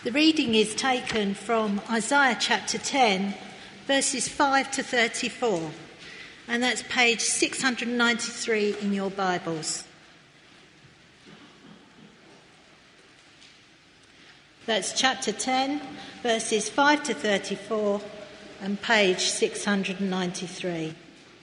The reading is taken from Isaiah chapter 10, verses 5 to 34, and that's page 693 in your Bibles. That's chapter 10, verses 5 to 34, and page 693.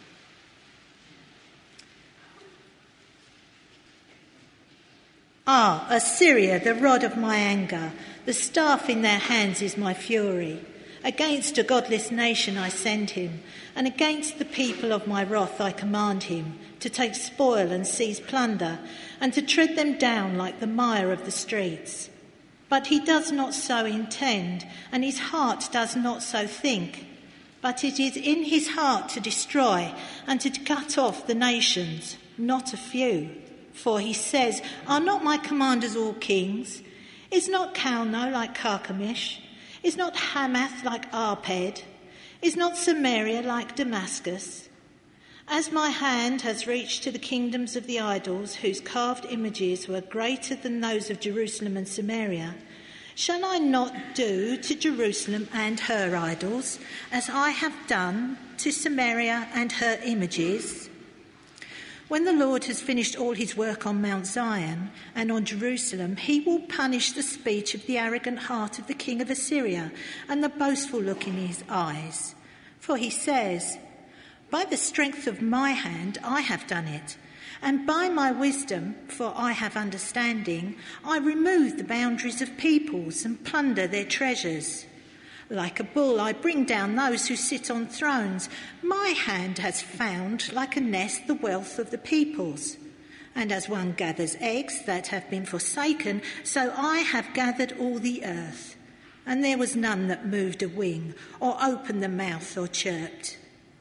Ah, Assyria, the rod of my anger, the staff in their hands is my fury. Against a godless nation I send him, and against the people of my wrath I command him, to take spoil and seize plunder, and to tread them down like the mire of the streets. But he does not so intend, and his heart does not so think. But it is in his heart to destroy, and to cut off the nations, not a few. For he says, are not my commanders all kings? Is not Calno like Carchemish? Is not Hamath like Arpad? Is not Samaria like Damascus? As my hand has reached to the kingdoms of the idols, whose carved images were greater than those of Jerusalem and Samaria, shall I not do to Jerusalem and her idols as I have done to Samaria and her images? When the Lord has finished all his work on Mount Zion and on Jerusalem, he will punish the speech of the arrogant heart of the king of Assyria and the boastful look in his eyes. For he says, by the strength of my hand I have done it, and by my wisdom, for I have understanding, I remove the boundaries of peoples and plunder their treasures. Like a bull, I bring down those who sit on thrones. My hand has found, like a nest, the wealth of the peoples. And as one gathers eggs that have been forsaken, so I have gathered all the earth. And there was none that moved a wing, or opened the mouth, or chirped.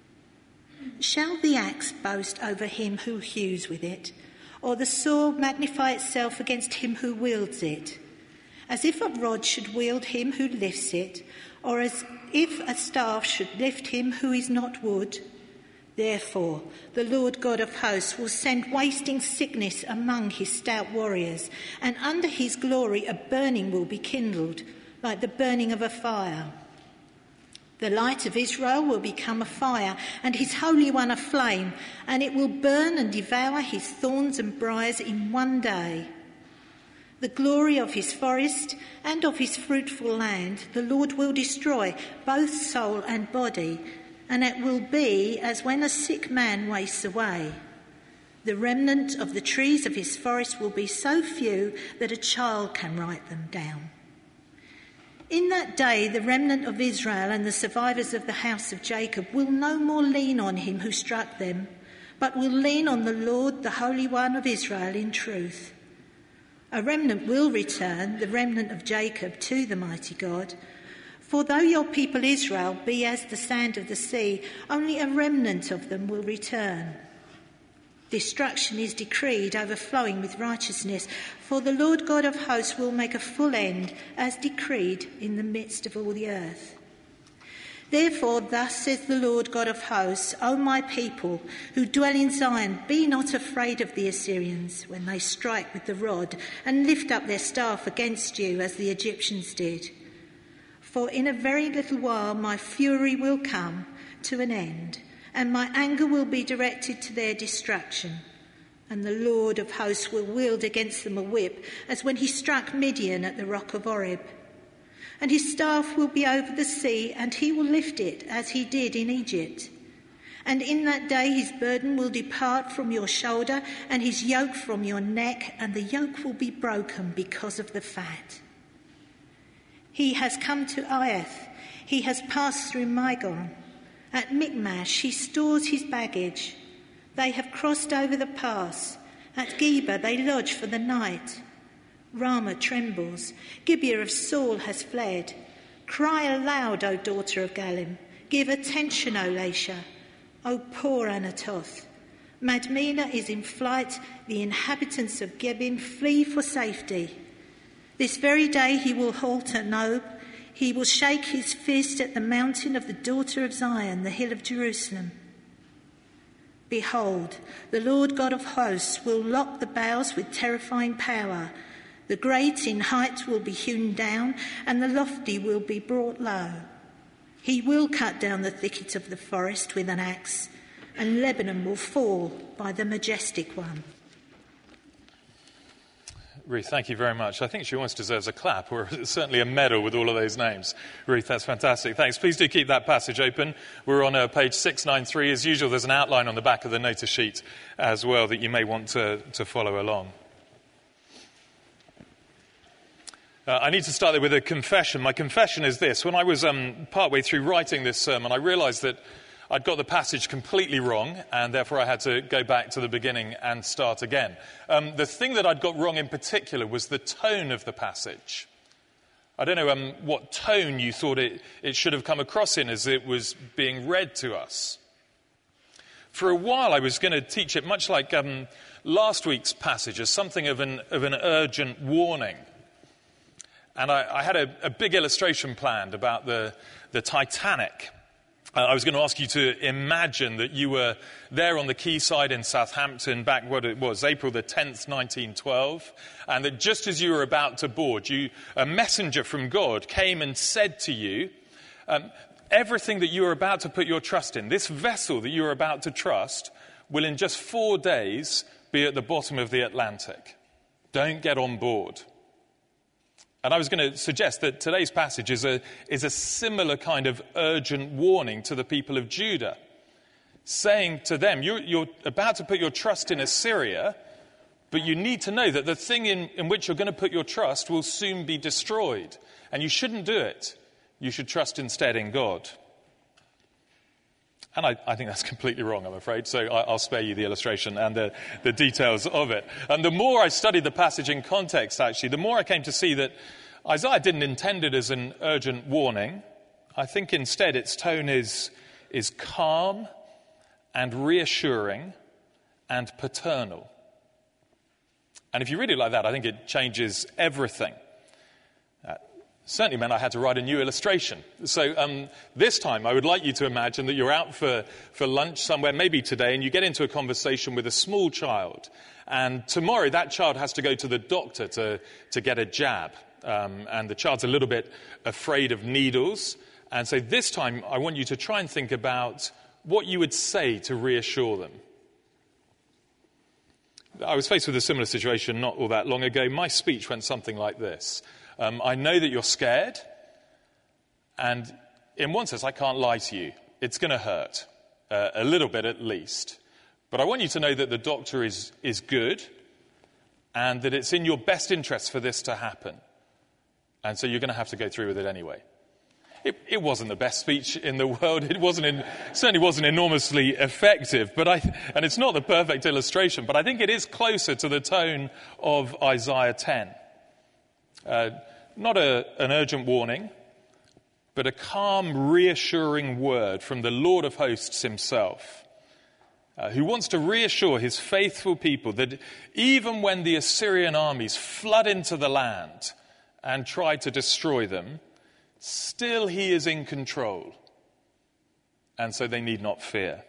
Shall the axe boast over him who hews with it, or the sword magnify itself against him who wields it? As if a rod should wield him who lifts it, or as if a staff should lift him who is not wood. Therefore, the Lord God of hosts will send wasting sickness among his stout warriors, and under his glory a burning will be kindled, like the burning of a fire. The light of Israel will become a fire, and his Holy One a flame, and it will burn and devour his thorns and briars in one day. The glory of his forest and of his fruitful land the Lord will destroy, both soul and body, and it will be as when a sick man wastes away. The remnant of the trees of his forest will be so few that a child can write them down. In that day the remnant of Israel and the survivors of the house of Jacob will no more lean on him who struck them, but will lean on the Lord, the Holy One of Israel, in truth. A remnant will return, the remnant of Jacob, to the mighty God. For though your people Israel be as the sand of the sea, only a remnant of them will return. Destruction is decreed, overflowing with righteousness, for the Lord God of hosts will make a full end, as decreed in the midst of all the earth. Therefore, thus says the Lord God of hosts, O my people who dwell in Zion, be not afraid of the Assyrians when they strike with the rod and lift up their staff against you as the Egyptians did. For in a very little while my fury will come to an end, and my anger will be directed to their destruction. And the Lord of hosts will wield against them a whip, as when he struck Midian at the rock of Oreb. And his staff will be over the sea, and he will lift it as he did in Egypt. And in that day his burden will depart from your shoulder, and his yoke from your neck, and the yoke will be broken because of the fat. He has come to Aiath, he has passed through Migon. At Michmash he stores his baggage. They have crossed over the pass. At Geba they lodge for the night. Ramah trembles. Gibeah of Saul has fled. Cry aloud, O daughter of Galim. Give attention, O Laishah. O poor Anatoth. Madmenah is in flight. The inhabitants of Gebim flee for safety. This very day he will halt at Nob. He will shake his fist at the mountain of the daughter of Zion, the hill of Jerusalem. Behold, the Lord God of hosts will lock the boughs with terrifying power. The great in height will be hewn down, and the lofty will be brought low. He will cut down the thicket of the forest with an axe, and Lebanon will fall by the majestic one. Ruth, thank you very much. I think she almost deserves a clap, or certainly a medal with all of those names. Ruth, that's fantastic. Thanks. Please do keep that passage open. We're on page 693. As usual, there's an outline on the back of the notice sheet as well that you may want to follow along. I need to start there with a confession. My confession is this. When I was partway through writing this sermon, I realised that I'd got the passage completely wrong, and therefore I had to go back to the beginning and start again. The thing that I'd got wrong in particular was the tone of the passage. I don't know what tone you thought it should have come across in as it was being read to us. For a while I was going to teach it much like last week's passage, as something of an urgent warning. And I had a big illustration planned about the Titanic. I was going to ask you to imagine that you were there on the quayside in Southampton back what it was, April the 10th, 1912, and that just as you were about to board, a messenger from God came and said to you, everything that you are about to put your trust in, this vessel that you are about to trust, will in just 4 days be at the bottom of the Atlantic. Don't get on board. And I was going to suggest that today's passage is a similar kind of urgent warning to the people of Judah, saying to them, you're about to put your trust in Assyria, but you need to know that the thing in which you're going to put your trust will soon be destroyed, and you shouldn't do it. You should trust instead in God. And I think that's completely wrong, I'm afraid, so I'll spare you the illustration and the details of it. And the more I studied the passage in context, actually, the more I came to see that Isaiah didn't intend it as an urgent warning. I think instead its tone is calm and reassuring and paternal. And if you read it like that, I think it changes everything. Certainly meant I had to write a new illustration. So this time I would like you to imagine that you're out for lunch somewhere, maybe today, and you get into a conversation with a small child. And tomorrow that child has to go to the doctor to get a jab. And the child's a little bit afraid of needles. And so this time I want you to try and think about what you would say to reassure them. I was faced with a similar situation not all that long ago. My speech went something like this. I know that you're scared, and in one sense, I can't lie to you. It's going to hurt, a little bit at least. But I want you to know that the doctor is good, and that it's in your best interest for this to happen. And so you're going to have to go through with it anyway. It wasn't the best speech in the world. It certainly wasn't enormously effective. And it's not the perfect illustration, but I think it is closer to the tone of Isaiah 10. Not an urgent warning, but a calm, reassuring word from the Lord of hosts himself, who wants to reassure his faithful people that even when the Assyrian armies flood into the land and try to destroy them, still he is in control, and so they need not fear.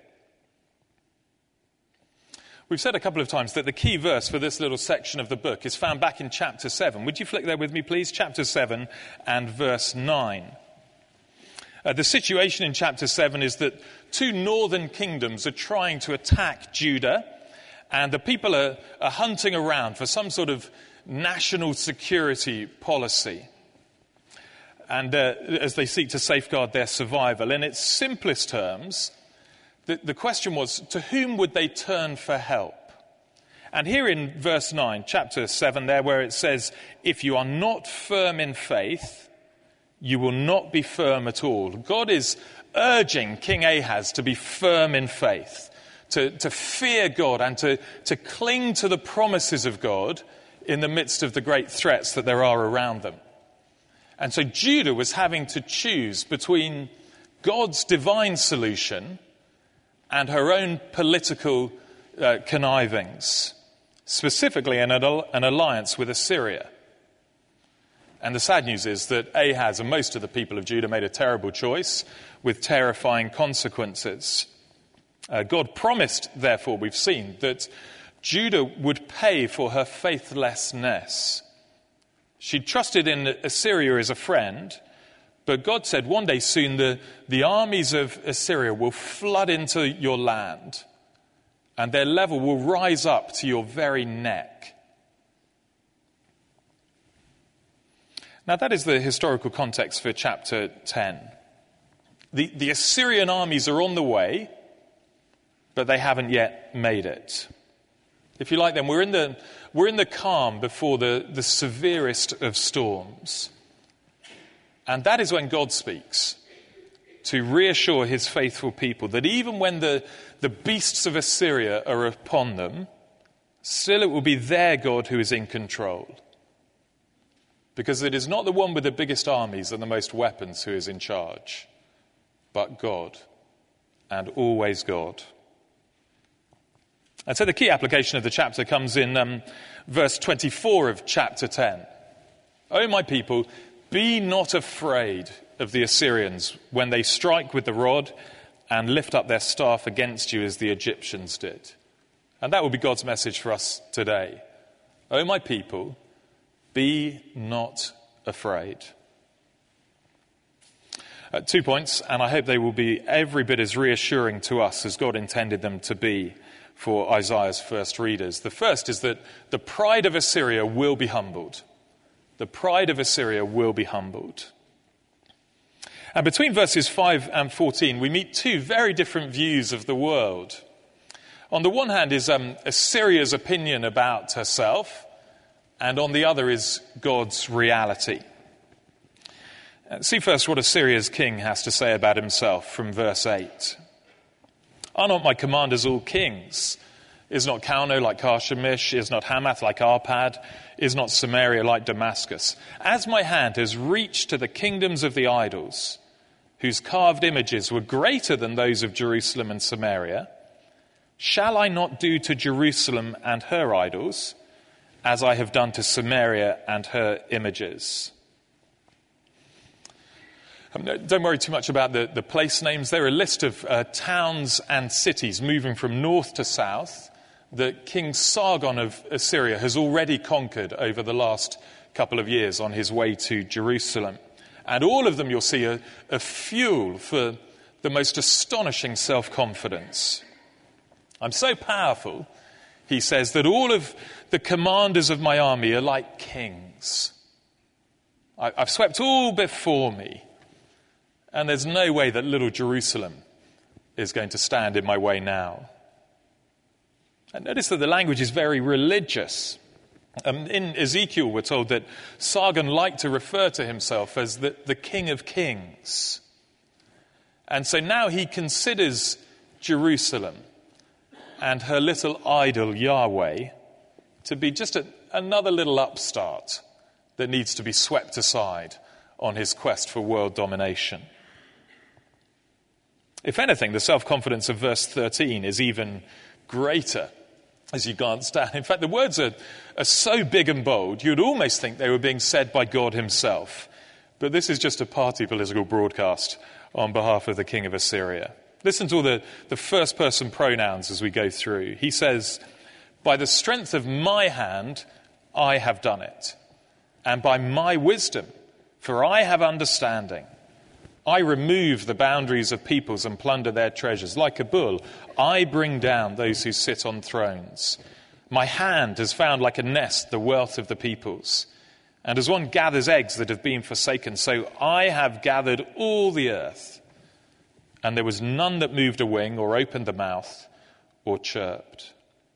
We've said a couple of times that the key verse for this little section of the book is found back in chapter 7. Would you flick there with me, please? Chapter 7 and verse 9. The situation in chapter 7 is that 2 northern kingdoms are trying to attack Judah, and the people are hunting around for some sort of national security policy, and as they seek to safeguard their survival. In its simplest terms, the question was, to whom would they turn for help? And here in verse 9, chapter 7 there, where it says, if you are not firm in faith, you will not be firm at all. God is urging King Ahaz to be firm in faith, to fear God and to cling to the promises of God in the midst of the great threats that there are around them. And so Judah was having to choose between God's divine solution and her own political connivings, specifically an alliance with Assyria. And the sad news is that Ahaz and most of the people of Judah made a terrible choice with terrifying consequences. God promised, therefore, we've seen, that Judah would pay for her faithlessness. She trusted in Assyria as a friend, but God said one day soon the armies of Assyria will flood into your land, and their level will rise up to your very neck. Now that is the historical context for chapter 10. The Assyrian armies are on the way, but they haven't yet made it. If you like, then we're in the calm before the severest of storms. And that is when God speaks to reassure his faithful people that even when the beasts of Assyria are upon them, still it will be their God who is in control. Because it is not the one with the biggest armies and the most weapons who is in charge, but God, and always God. And so the key application of the chapter comes in verse 24 of chapter 10. O my people, be not afraid of the Assyrians when they strike with the rod and lift up their staff against you as the Egyptians did. And that will be God's message for us today. O my people, be not afraid. 2 points, and I hope they will be every bit as reassuring to us as God intended them to be for Isaiah's first readers. The first is that the pride of Assyria will be humbled. The pride of Assyria will be humbled. And between verses 5 and 14, we meet two very different views of the world. On the one hand is Assyria's opinion about herself, and on the other is God's reality. See first what Assyria's king has to say about himself from verse 8. Are not my commanders all kings? Is not Calno like Karshemish? Is not Hamath like Arpad? Is not Samaria like Damascus? As my hand has reached to the kingdoms of the idols, whose carved images were greater than those of Jerusalem and Samaria, shall I not do to Jerusalem and her idols as I have done to Samaria and her images? Don't worry too much about the place names. They're a list of towns and cities moving from north to south that King Sargon of Assyria has already conquered over the last couple of years on his way to Jerusalem. And all of them, you'll see, are fuel for the most astonishing self-confidence. I'm so powerful, he says, that all of the commanders of my army are like kings. I've swept all before me. And there's no way that little Jerusalem is going to stand in my way now. And notice that the language is very religious. In Ezekiel, we're told that Sargon liked to refer to himself as the King of Kings. And so now he considers Jerusalem and her little idol Yahweh to be just another little upstart that needs to be swept aside on his quest for world domination. If anything, the self-confidence of verse 13 is even greater as you glance down. In fact, the words are so big and bold, you'd almost think they were being said by God himself. But this is just a party political broadcast on behalf of the king of Assyria. Listen to all the first-person pronouns as we go through. He says, by the strength of my hand, I have done it, and by my wisdom, for I have understanding. I remove the boundaries of peoples and plunder their treasures. Like a bull, I bring down those who sit on thrones. My hand has found like a nest the wealth of the peoples. And as one gathers eggs that have been forsaken, so I have gathered all the earth. And there was none that moved a wing or opened the mouth or chirped.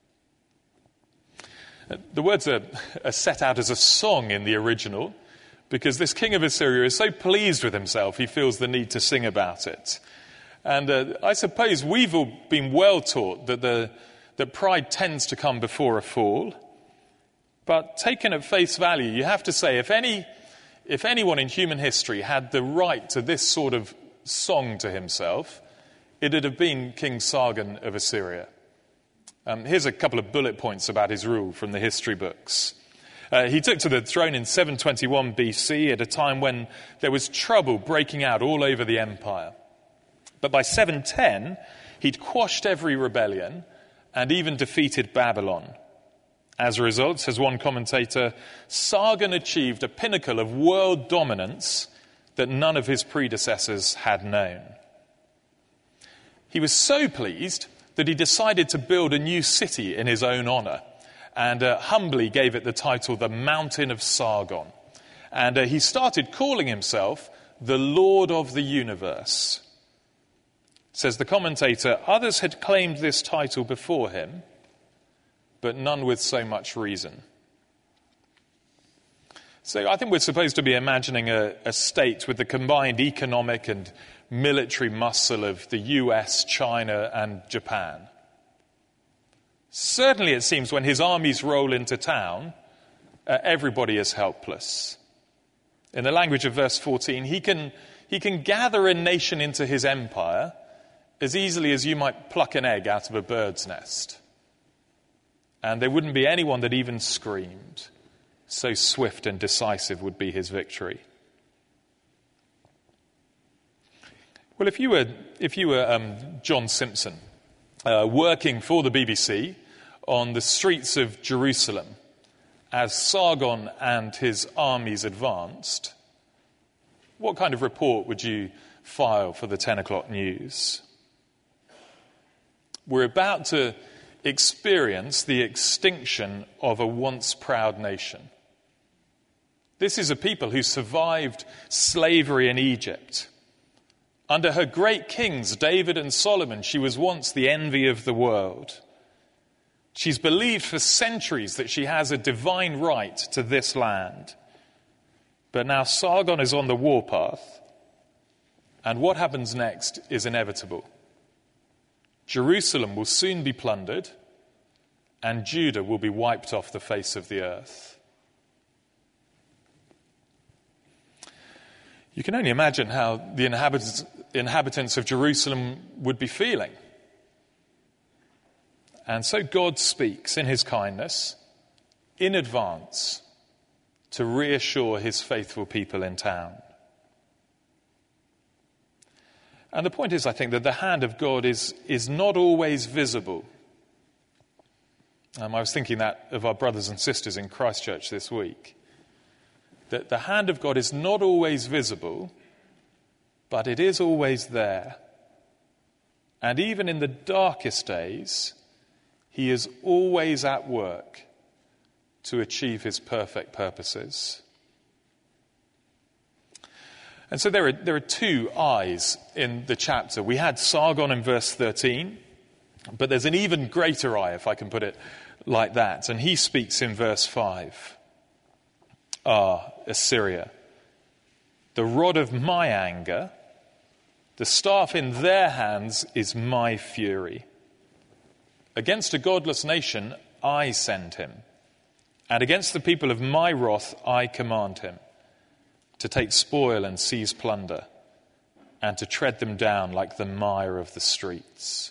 The words are set out as a song in the original, because this king of Assyria is so pleased with himself, he feels the need to sing about it. And I suppose we've all been well taught that pride tends to come before a fall. But taken at face value, you have to say, if anyone in human history had the right to this sort of song to himself, it would have been King Sargon of Assyria. Here's a couple of bullet points about his rule from the history books. He took to the throne in 721 BC at a time when there was trouble breaking out all over the empire. But by 710, he'd quashed every rebellion and even defeated Babylon. As a result, says one commentator, Sargon achieved a pinnacle of world dominance that none of his predecessors had known. He was so pleased that he decided to build a new city in his own honor and humbly gave it the title the Mountain of Sargon. And he started calling himself the Lord of the Universe. Says the commentator, others had claimed this title before him, but none with so much reason. So I think we're supposed to be imagining a state with the combined economic and military muscle of the US, China, and Japan. Certainly it seems when his armies roll into town, everybody is helpless. In the language of verse 14, he can gather a nation into his empire as easily as you might pluck an egg out of a bird's nest. And there wouldn't be anyone that even screamed. So swift and decisive would be his victory. Well, if you were John Simpson, working for the BBC on the streets of Jerusalem as Sargon and his armies advanced, what kind of report would you file for the 10 o'clock news? We're about to experience the extinction of a once proud nation. This is a people who survived slavery in Egypt. Under her great kings, David and Solomon, she was once the envy of the world. She's believed for centuries that she has a divine right to this land. But now Sargon is on the warpath, and what happens next is inevitable. Jerusalem will soon be plundered, and Judah will be wiped off the face of the earth. You can only imagine how the inhabitants of Jerusalem would be feeling. And so God speaks in his kindness in advance to reassure his faithful people in town. And the point is, I think, that the hand of God is not always visible. I was thinking that of our brothers and sisters in Christchurch this week. That the hand of God is not always visible, but it is always there. And even in the darkest days, he is always at work to achieve his perfect purposes. And so there are two eyes in the chapter. We had Sargon in verse 13, but there's an even greater eye, if I can put it like that. And he speaks in verse 5. Assyria, the rod of my anger, the staff in their hands is my fury. Against a godless nation I send him, and against the people of my wrath I command him, to take spoil and seize plunder, and to tread them down like the mire of the streets.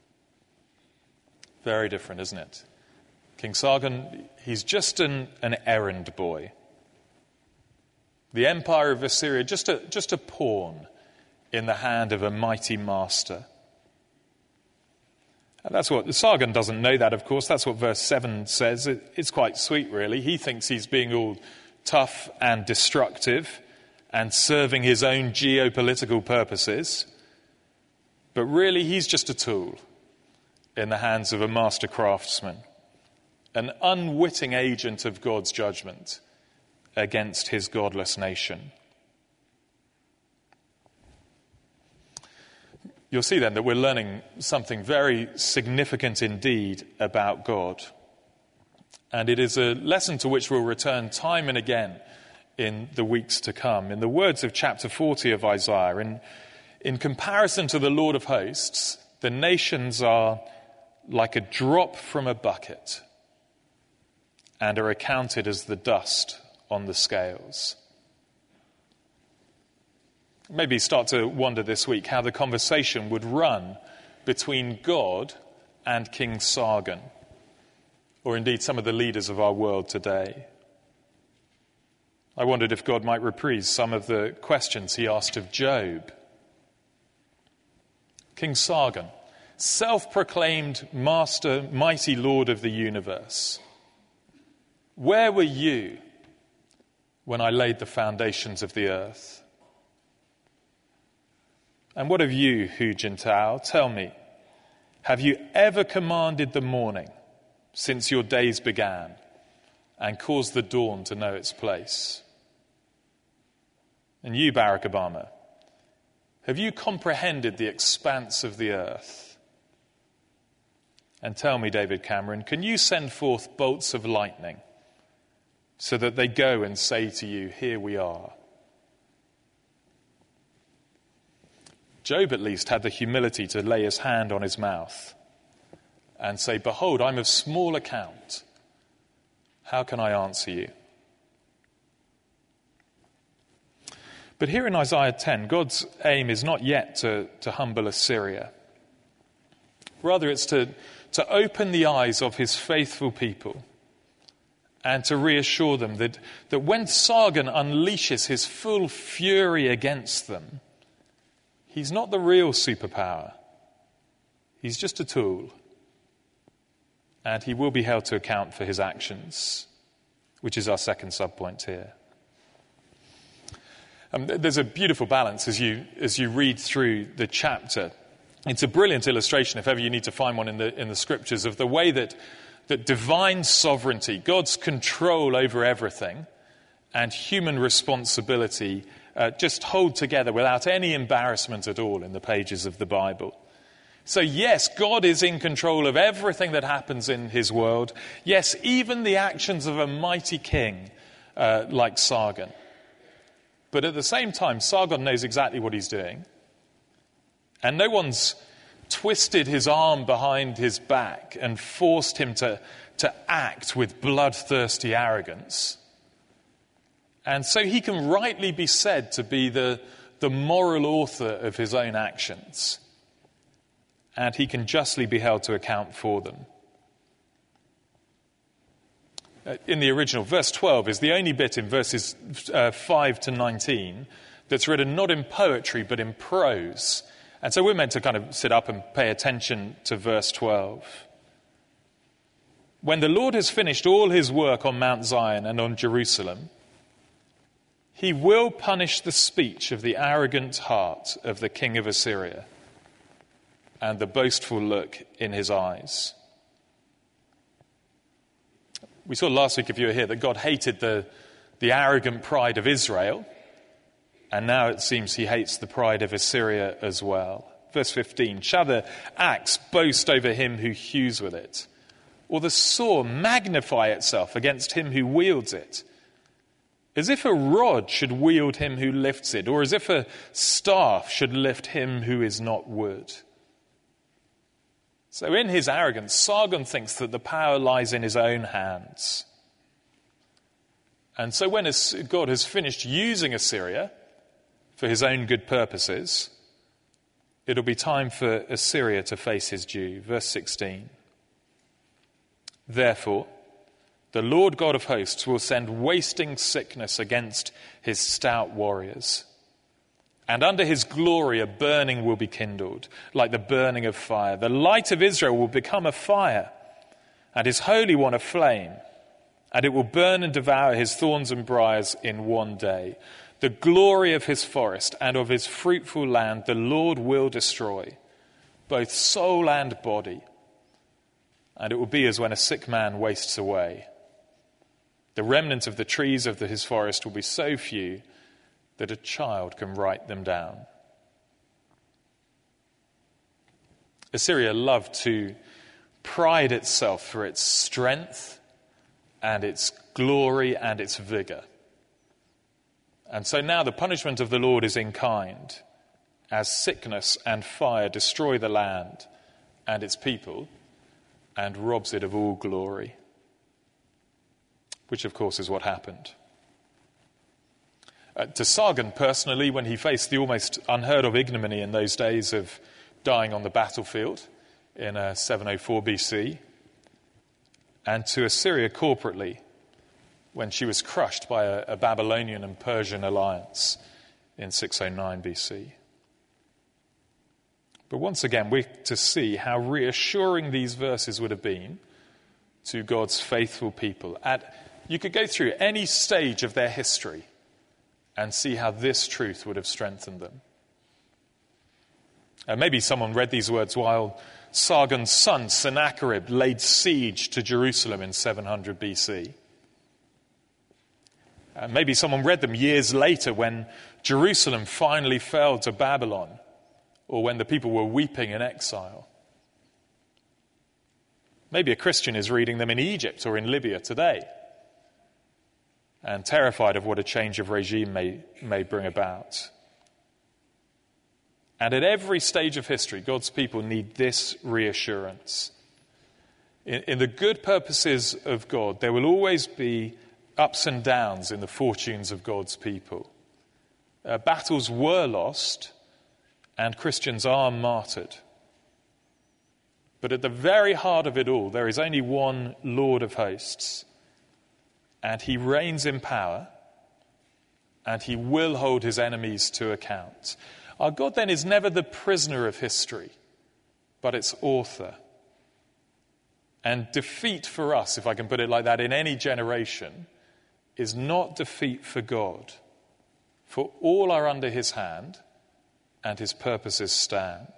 Very different, isn't it? King Sargon, he's just an errand boy. The empire of Assyria, just a pawn in the hand of a mighty master. And that's what Sargon doesn't know that, of course. That's what verse 7 says. It's quite sweet, really. He thinks he's being all tough and destructive and serving his own geopolitical purposes. But really, he's just a tool in the hands of a master craftsman, an unwitting agent of God's judgment against his godless nation. You'll see then that we're learning something very significant indeed about God. And it is a lesson to which we'll return time and again in the weeks to come. In the words of chapter 40 of Isaiah, in comparison to the Lord of hosts, the nations are like a drop from a bucket and are accounted as the dust on the scales. Maybe start to wonder this week how the conversation would run between God and King Sargon, or indeed some of the leaders of our world today. I wondered if God might reprise some of the questions he asked of Job. King Sargon, self-proclaimed master, mighty Lord of the universe, where were you when I laid the foundations of the earth? And what of you, Hu Jintao? Tell me, have you ever commanded the morning since your days began and caused the dawn to know its place? And you, Barack Obama, have you comprehended the expanse of the earth? And tell me, David Cameron, can you send forth bolts of lightning so that they go and say to you, here we are? Job at least had the humility to lay his hand on his mouth and say, behold, I'm of small account. How can I answer you? But here in Isaiah 10, God's aim is not yet to humble Assyria. Rather, it's to open the eyes of his faithful people and to reassure them that when Sargon unleashes his full fury against them, he's not the real superpower. He's just a tool. And he will be held to account for his actions, which is our second subpoint here. There's a beautiful balance as you read through the chapter. It's a brilliant illustration, if ever you need to find one in the scriptures, of the way that divine sovereignty, God's control over everything, and human responsibility just hold together without any embarrassment at all in the pages of the Bible. So yes, God is in control of everything that happens in his world. Yes, even the actions of a mighty king like Sargon. But at the same time, Sargon knows exactly what he's doing. And no one's twisted his arm behind his back and forced him to act with bloodthirsty arrogance. And so he can rightly be said to be the moral author of his own actions. And he can justly be held to account for them. In the original, verse 12 is the only bit in verses 5 to 19 that's written not in poetry but in prose. And so we're meant to kind of sit up and pay attention to verse 12. When the Lord has finished all his work on Mount Zion and on Jerusalem, he will punish the speech of the arrogant heart of the king of Assyria and the boastful look in his eyes. We saw last week, if you were here, that God hated the arrogant pride of Israel, and now it seems he hates the pride of Assyria as well. Verse 15, shall the axe boast over him who hews with it, or the saw magnify itself against him who wields it? As if a rod should wield him who lifts it, or as if a staff should lift him who is not wood. So in his arrogance, Sargon thinks that the power lies in his own hands. And so when God has finished using Assyria for his own good purposes, it'll be time for Assyria to face his due. Verse 16. Therefore, the Lord God of hosts will send wasting sickness against his stout warriors. And under his glory a burning will be kindled, like the burning of fire. The light of Israel will become a fire, and his Holy One a flame. And it will burn and devour his thorns and briars in one day. The glory of his forest and of his fruitful land the Lord will destroy, both soul and body. And it will be as when a sick man wastes away. The remnant of the trees of his forest will be so few that a child can write them down. Assyria loved to pride itself for its strength and its glory and its vigor. And so now the punishment of the Lord is in kind, as sickness and fire destroy the land and its people and robs it of all glory. Which, of course, is what happened. To Sargon personally, when he faced the almost unheard of ignominy in those days of dying on the battlefield in 704 BC, and to Assyria corporately, when she was crushed by a Babylonian and Persian alliance in 609 BC. But once again, we're to see how reassuring these verses would have been to God's faithful people at You could go through any stage of their history and see how this truth would have strengthened them. Maybe someone read these words while Sargon's son, Sennacherib, laid siege to Jerusalem in 700 BC. Maybe someone read them years later when Jerusalem finally fell to Babylon, or when the people were weeping in exile. Maybe a Christian is reading them in Egypt or in Libya today, and terrified of what a change of regime may bring about. And at every stage of history, God's people need this reassurance. In the good purposes of God, there will always be ups and downs in the fortunes of God's people. Battles were lost, and Christians are martyred. But at the very heart of it all, there is only one Lord of hosts, and he reigns in power, and he will hold his enemies to account. Our God then is never the prisoner of history, but its author. And defeat for us, if I can put it like that, in any generation, is not defeat for God. For all are under his hand, and his purposes stand.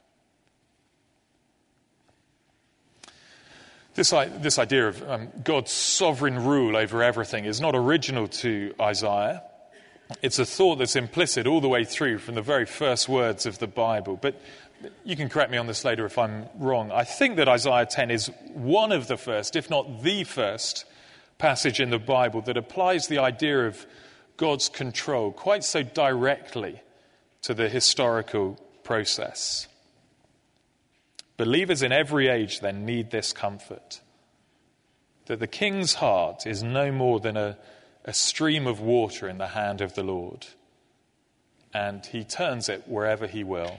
This idea of God's sovereign rule over everything is not original to Isaiah. It's a thought that's implicit all the way through from the very first words of the Bible. But you can correct me on this later if I'm wrong. I think that Isaiah 10 is one of the first, if not the first, passage in the Bible that applies the idea of God's control quite so directly to the historical process. Believers in every age then need this comfort, that the king's heart is no more than a stream of water in the hand of the Lord, and he turns it wherever he will.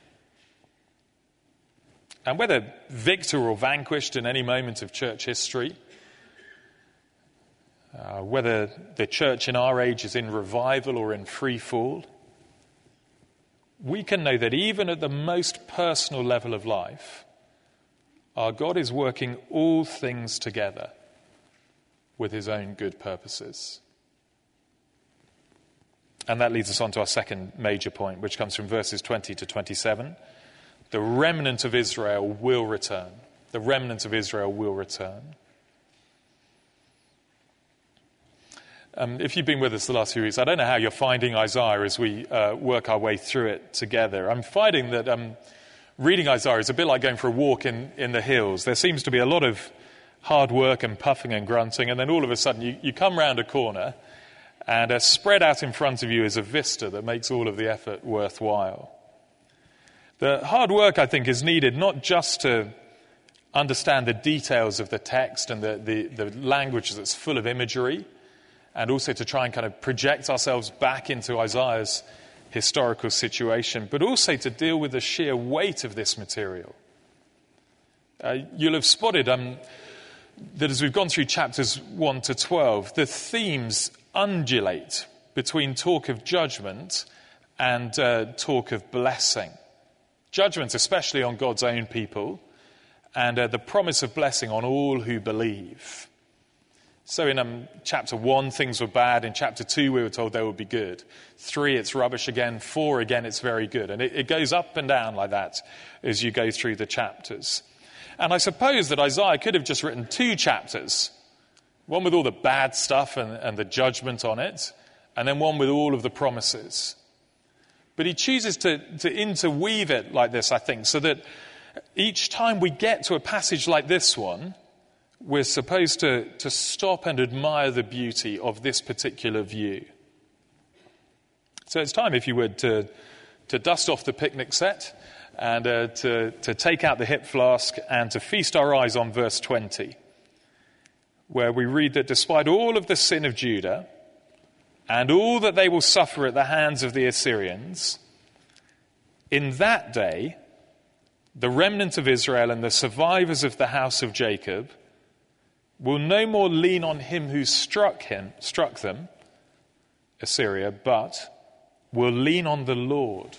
And whether victor or vanquished in any moment of church history, whether the church in our age is in revival or in free fall, we can know that even at the most personal level of life, our God is working all things together with his own good purposes. And that leads us on to our second major point, which comes from verses 20 to 27. The remnant of Israel will return. The remnant of Israel will return. If you've been with us the last few weeks, I don't know how you're finding Isaiah as we work our way through it together. I'm finding that reading Isaiah is a bit like going for a walk in the hills. There seems to be a lot of hard work and puffing and grunting, and then all of a sudden you come round a corner, and spread out in front of you is a vista that makes all of the effort worthwhile. The hard work, I think, is needed not just to understand the details of the text and the language that's full of imagery, and also to try and kind of project ourselves back into Isaiah's historical situation, but also to deal with the sheer weight of this material. You'll have spotted that as we've gone through chapters 1 to 12, the themes undulate between talk of judgment and talk of blessing. Judgment especially on God's own people, and the promise of blessing on all who believe. So in chapter 1, things were bad. In chapter 2, we were told they would be good. 3, it's rubbish again. 4, again, it's very good. And it goes up and down like that as you go through the chapters. And I suppose that Isaiah could have just written 2 chapters, one with all the bad stuff and the judgment on it, and then one with all of the promises. But he chooses to interweave it like this, I think, so that each time we get to a passage like this one, we're supposed to stop and admire the beauty of this particular view. So it's time, if you would, to dust off the picnic set and to take out the hip flask and to feast our eyes on verse 20, where we read that despite all of the sin of Judah and all that they will suffer at the hands of the Assyrians, in that day, the remnant of Israel and the survivors of the house of Jacob will no more lean on him who struck them, Assyria, but will lean on the Lord,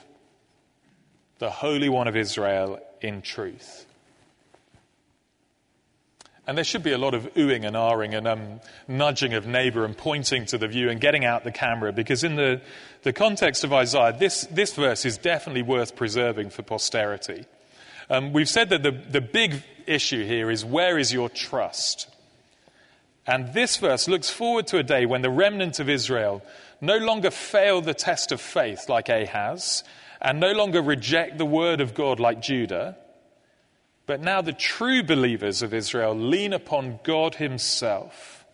the Holy One of Israel, in truth. And there should be a lot of oohing and ahhing and nudging of neighbour and pointing to the view and getting out the camera, because in the context of Isaiah, this verse is definitely worth preserving for posterity. We've said that the big issue here is, where is your trust? And this verse looks forward to a day when the remnant of Israel no longer fail the test of faith like Ahaz, and no longer reject the word of God like Judah, but now the true believers of Israel lean upon God himself.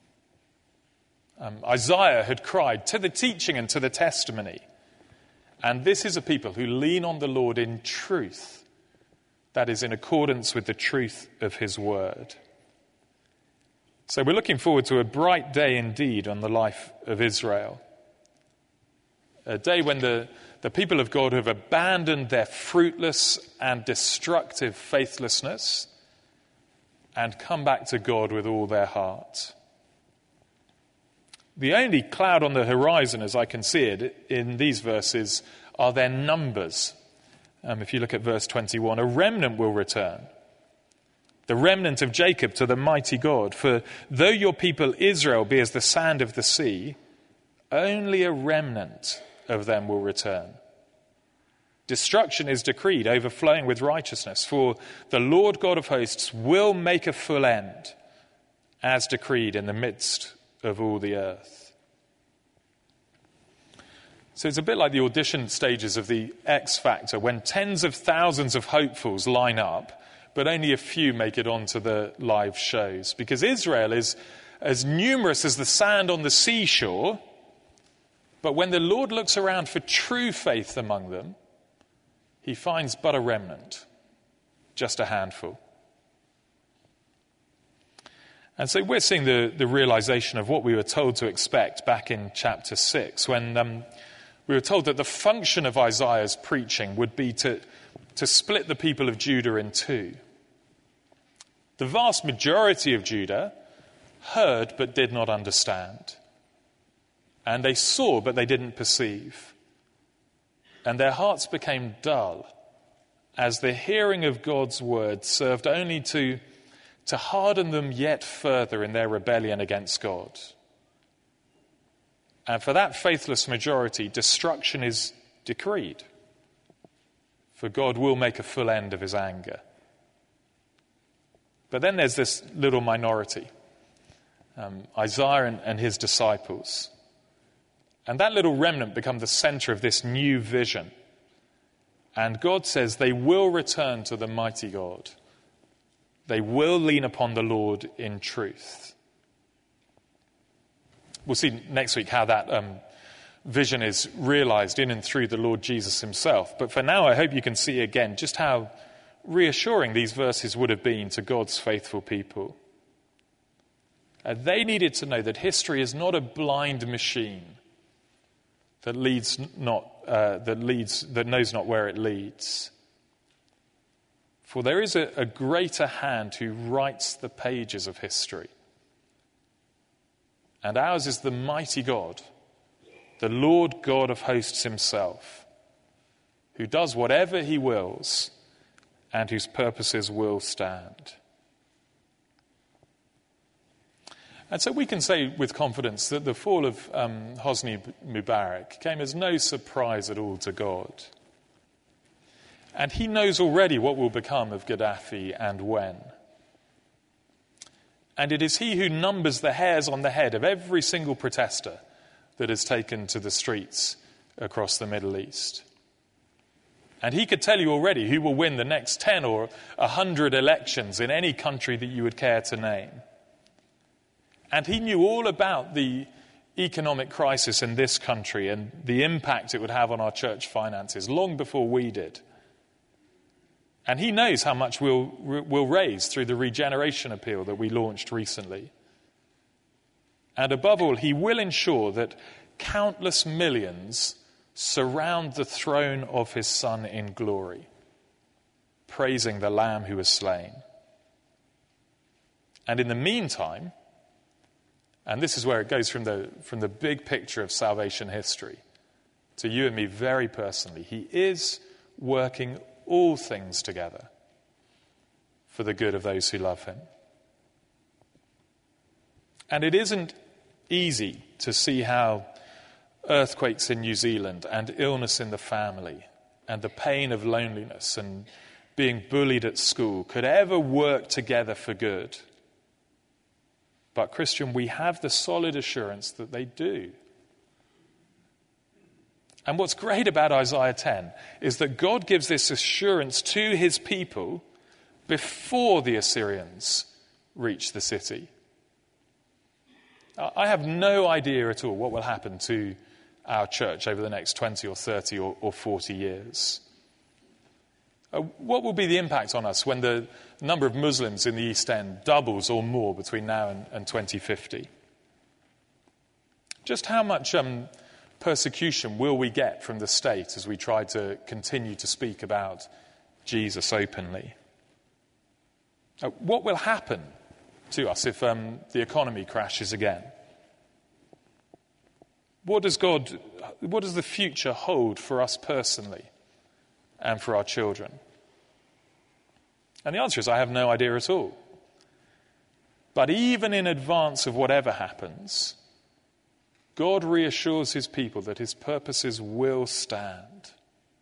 Isaiah had cried to the teaching and to the testimony. And this is a people who lean on the Lord in truth, that is, in accordance with the truth of his word. So we're looking forward to a bright day indeed on the life of Israel. A day when the people of God have abandoned their fruitless and destructive faithlessness and come back to God with all their heart. The only cloud on the horizon, as I can see it in these verses, are their numbers. If you look at verse 21, a remnant will return, the remnant of Jacob, to the mighty God. For though your people Israel be as the sand of the sea, only a remnant of them will return. Destruction is decreed, overflowing with righteousness, for the Lord God of hosts will make a full end, as decreed in the midst of all the earth. So it's a bit like the audition stages of the X Factor, when tens of thousands of hopefuls line up, but only a few make it onto the live shows. Because Israel is as numerous as the sand on the seashore, but when the Lord looks around for true faith among them, he finds but a remnant, just a handful. And so we're seeing the realization of what we were told to expect back in chapter 6, when we were told that the function of Isaiah's preaching would be to split the people of Judah in two. The vast majority of Judah heard but did not understand. And they saw but they didn't perceive. And their hearts became dull, as the hearing of God's word served only to harden them yet further in their rebellion against God. And for that faithless majority, destruction is decreed. For God will make a full end of his anger. But then there's this little minority, Isaiah and his disciples. And that little remnant become the center of this new vision. And God says they will return to the mighty God. They will lean upon the Lord in truth. We'll see next week how that vision is realized in and through the Lord Jesus himself. But for now, I hope you can see again just how reassuring these verses would have been to God's faithful people. They needed to know that history is not a blind machine that knows not where it leads. For there is a greater hand who writes the pages of history. And ours is the mighty God, the Lord God of hosts himself, who does whatever he wills and whose purposes will stand. And so we can say with confidence that the fall of Hosni Mubarak came as no surprise at all to God. And he knows already what will become of Gaddafi and when. And it is he who numbers the hairs on the head of every single protester that has taken to the streets across the Middle East. And he could tell you already who will win the next 10 or 100 elections in any country that you would care to name. And he knew all about the economic crisis in this country and the impact it would have on our church finances long before we did. And he knows how much we'll raise through the regeneration appeal that we launched recently. And above all, he will ensure that countless millions surround the throne of his Son in glory, praising the Lamb who was slain. And in the meantime, and this is where it goes from the big picture of salvation history to you and me very personally, he is working all things together for the good of those who love him. And it isn't easy to see how earthquakes in New Zealand and illness in the family and the pain of loneliness and being bullied at school could ever work together for good. But Christian, we have the solid assurance that they do. And what's great about Isaiah 10 is that God gives this assurance to his people before the Assyrians reach the city. I have no idea at all what will happen to our church over the next 20 or 30 or 40 years. What will be the impact on us when the number of Muslims in the East End doubles or more between now and 2050? Just how much persecution will we get from the state as we try to continue to speak about Jesus openly? What will happen to us if the economy crashes again? What does the future hold for us personally and for our children? And the answer is, I have no idea at all. But even in advance of whatever happens, God reassures his people that his purposes will stand.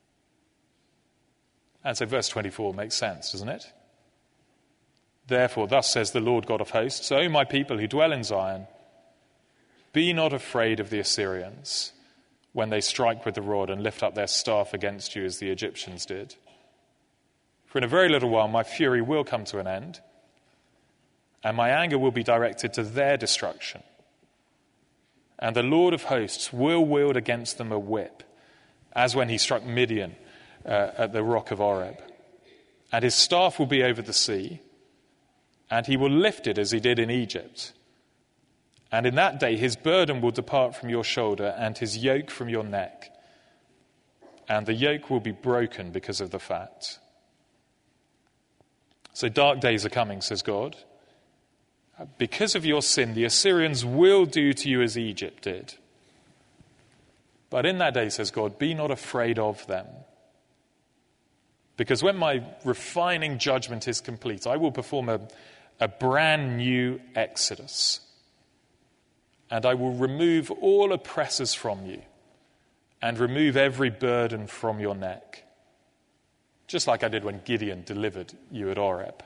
And so verse 24 makes sense, doesn't it? Therefore, thus says the Lord God of hosts, O my people who dwell in Zion, be not afraid of the Assyrians when they strike with the rod and lift up their staff against you as the Egyptians did. For in a very little while my fury will come to an end, and my anger will be directed to their destruction. And the Lord of hosts will wield against them a whip, as when he struck Midian at the rock of Oreb. And his staff will be over the sea, and he will lift it as he did in Egypt. And in that day his burden will depart from your shoulder and his yoke from your neck. And the yoke will be broken because of the fat. So dark days are coming, says God. Because of your sin, the Assyrians will do to you as Egypt did. But in that day, says God, be not afraid of them. Because when my refining judgment is complete, I will perform a brand new exodus. And I will remove all oppressors from you and remove every burden from your neck. Just like I did when Gideon delivered you at Oreb.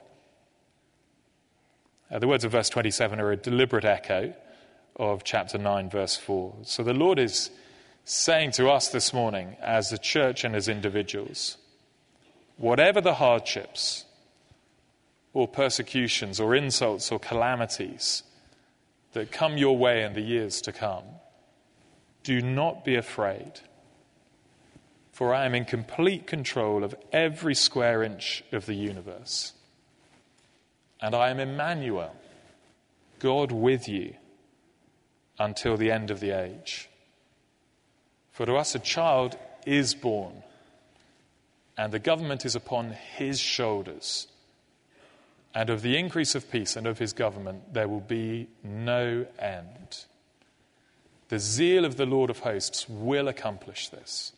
The words of verse 27 are a deliberate echo of chapter 9, verse 4. So the Lord is saying to us this morning, as a church and as individuals, whatever the hardships or persecutions or insults or calamities that come your way in the years to come, do not be afraid, for I am in complete control of every square inch of the universe. And I am Emmanuel, God with you, until the end of the age. For to us a child is born, and the government is upon his shoulders. And of the increase of peace and of his government there will be no end. The zeal of the Lord of hosts will accomplish this.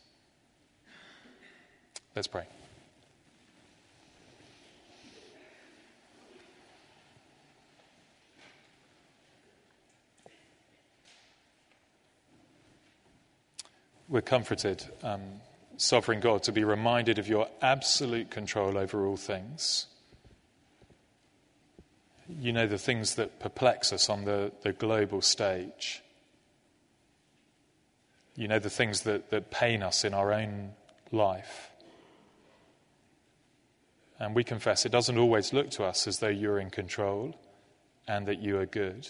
Let's pray. We're comforted, sovereign God, to be reminded of your absolute control over all things. You know the things that perplex us on the global stage. You know the things that pain us in our own life. And we confess it doesn't always look to us as though you're in control and that you are good.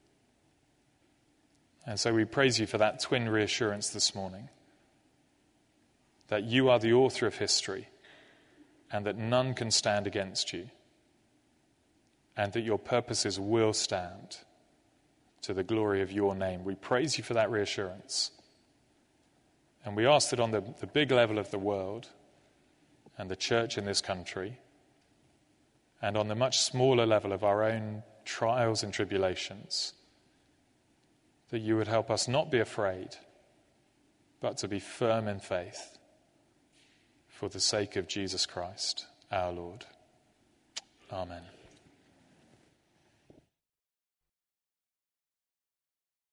And so we praise you for that twin reassurance this morning, that you are the author of history and that none can stand against you, and that your purposes will stand to the glory of your name. We praise you for that reassurance. And we ask that on the big level of the world and the church in this country, and on the much smaller level of our own trials and tribulations, that you would help us not be afraid, but to be firm in faith for the sake of Jesus Christ, our Lord. Amen.